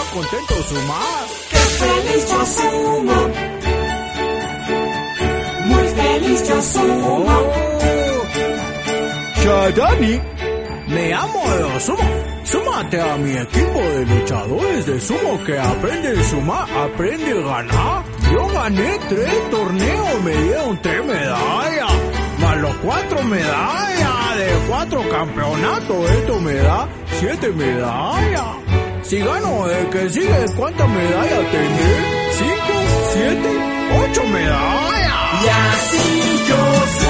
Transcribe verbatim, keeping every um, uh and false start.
contento sumar. ¡Qué feliz yo sumo! Muy feliz yo sumo. Oh. Shadani, me amo de sumo. Súmate a mi equipo de luchadores de sumo que aprende a sumar, aprende a ganar. Yo gané tres torneos, me dieron tres medallas, más los cuatro medallas de cuatro campeonatos, esto me da siete medallas. Si gano el que sigue, ¿cuántas medallas tendré? Cinco, siete, ocho medallas. Y así yo